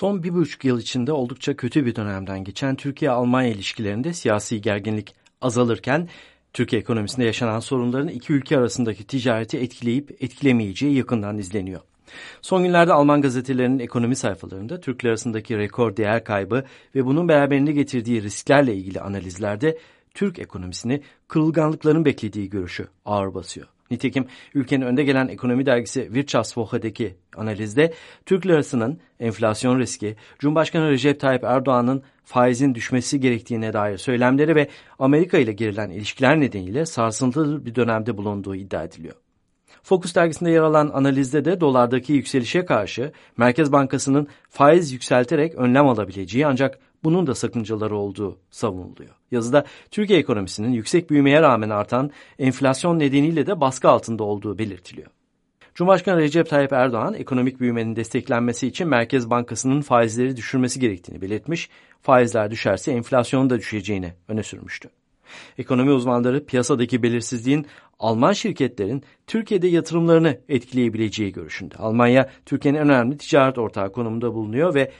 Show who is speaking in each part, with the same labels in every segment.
Speaker 1: Son 1,5 yıl içinde oldukça kötü bir dönemden geçen Türkiye-Almanya ilişkilerinde siyasi gerginlik azalırken, Türkiye ekonomisinde yaşanan sorunların iki ülke arasındaki ticareti etkileyip etkilemeyeceği yakından izleniyor. Son günlerde Alman gazetelerinin ekonomi sayfalarında Türkler arasındaki rekor değer kaybı ve bunun beraberinde getirdiği risklerle ilgili analizlerde Türk ekonomisini kırılganlıkların beklediği görüşü ağır basıyor. Nitekim ülkenin önde gelen ekonomi dergisi Wirtschaftswochen'deki analizde Türk lirasının enflasyon riski, Cumhurbaşkanı Recep Tayyip Erdoğan'ın faizin düşmesi gerektiğine dair söylemleri ve Amerika ile gerilen ilişkiler nedeniyle sarsıntılı bir dönemde bulunduğu iddia ediliyor. Focus dergisinde yer alan analizde de dolardaki yükselişe karşı Merkez Bankası'nın faiz yükselterek önlem alabileceği ancak bunun da sakıncaları olduğu savunuluyor. Yazıda Türkiye ekonomisinin yüksek büyümeye rağmen artan enflasyon nedeniyle de baskı altında olduğu belirtiliyor. Cumhurbaşkanı Recep Tayyip Erdoğan ekonomik büyümenin desteklenmesi için Merkez Bankası'nın faizleri düşürmesi gerektiğini belirtmiş, faizler düşerse enflasyonun da düşeceğini öne sürmüştü. Ekonomi uzmanları piyasadaki belirsizliğin Alman şirketlerin Türkiye'de yatırımlarını etkileyebileceği görüşünde. Almanya, Türkiye'nin en önemli ticaret ortağı konumunda bulunuyor ve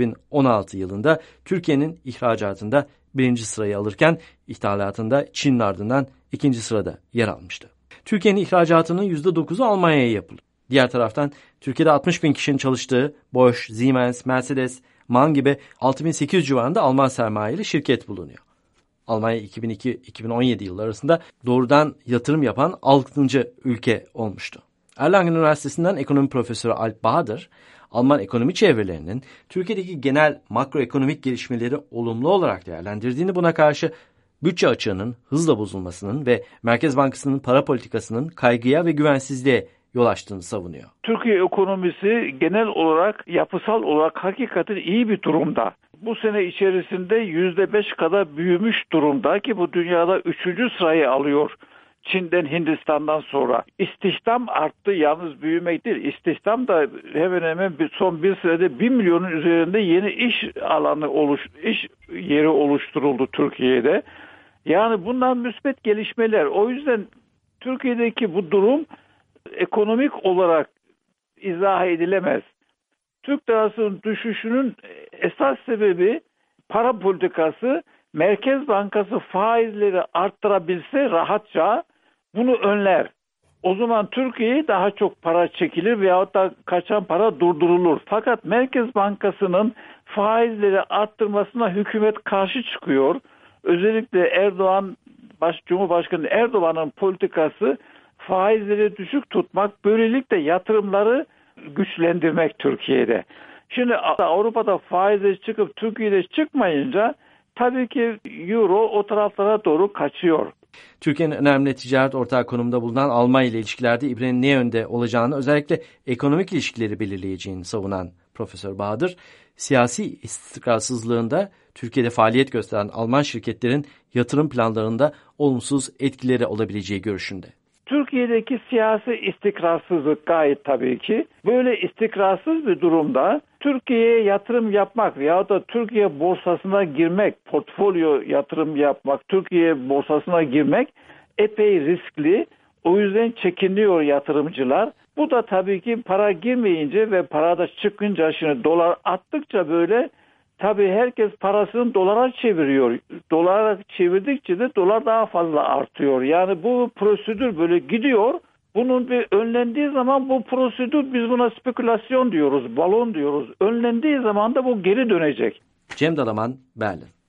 Speaker 1: 2016 yılında Türkiye'nin ihracatında 1. sırayı alırken ithalatında Çin'in ardından 2. sırada yer almıştı. Türkiye'nin ihracatının %9'u Almanya'ya yapılıyor. Diğer taraftan Türkiye'de 60 bin kişinin çalıştığı Bosch, Siemens, Mercedes, MAN gibi 6800 civarında Alman sermayeli şirket bulunuyor. Almanya 2002-2017 yılları arasında doğrudan yatırım yapan 6. ülke olmuştu. Erlangen Üniversitesi'nden ekonomi profesörü Alp Bahadır, Alman ekonomi çevrelerinin Türkiye'deki genel makroekonomik gelişmeleri olumlu olarak değerlendirdiğini, buna karşı bütçe açığının hızla bozulmasının ve Merkez Bankası'nın para politikasının kaygıya ve güvensizliğe yol açtığını savunuyor.
Speaker 2: Türkiye ekonomisi genel olarak, yapısal olarak hakikaten iyi bir durumda. Bu sene içerisinde %5 kadar büyümüş durumda ki bu dünyada 3. sırayı alıyor. Çin'den, Hindistan'dan sonra. İstihdam arttı, yalnız büyümek değil. İstihdam da hemen hemen son bir senede 1 milyonun üzerinde yeni iş alanı iş yeri oluşturuldu Türkiye'de. Yani bunlar müspet gelişmeler. O yüzden Türkiye'deki bu durum ekonomik olarak izah edilemez. Türk lirasının düşüşünün esas sebebi para politikası. Merkez Bankası faizleri arttırabilse rahatça bunu önler. O zaman Türkiye'ye daha çok para çekilir veyahut da kaçan para durdurulur. Fakat Merkez Bankası'nın faizleri arttırmasına hükümet karşı çıkıyor. Özellikle Cumhurbaşkanı Erdoğan'ın politikası faizleri düşük tutmak, böylelikle yatırımları güçlendirmek Türkiye'de. Şimdi Avrupa'da faizleri çıkıp Türkiye'de çıkmayınca tabii ki euro o taraflara doğru kaçıyor.
Speaker 1: Türkiye'nin önemli ticaret ortağı konumunda bulunan Almanya ile ilişkilerde ibrenin ne yönde olacağını, özellikle ekonomik ilişkileri belirleyeceğini savunan Profesör Bahadır, siyasi istikrarsızlığında Türkiye'de faaliyet gösteren Alman şirketlerin yatırım planlarında olumsuz etkileri olabileceği görüşünde.
Speaker 2: Türkiye'deki siyasi istikrarsızlık gayet tabii ki. Böyle istikrarsız bir durumda Türkiye'ye yatırım yapmak veyahut da Türkiye borsasına girmek, portfolyo yatırım yapmak, Türkiye borsasına girmek epey riskli. O yüzden çekiniyor yatırımcılar. Bu da tabii ki para girmeyince ve para da çıkınca, şimdi dolar arttıkça böyle tabii herkes parasını dolara çeviriyor. Dolara çevirdikçe de dolar daha fazla artıyor. Yani bu prosedür böyle gidiyor. Bunun bir önlendiği zaman bu prosedür, biz buna spekülasyon diyoruz, balon diyoruz. Önlendiği zaman da bu geri dönecek.
Speaker 1: Cem Dalaman, Berlin.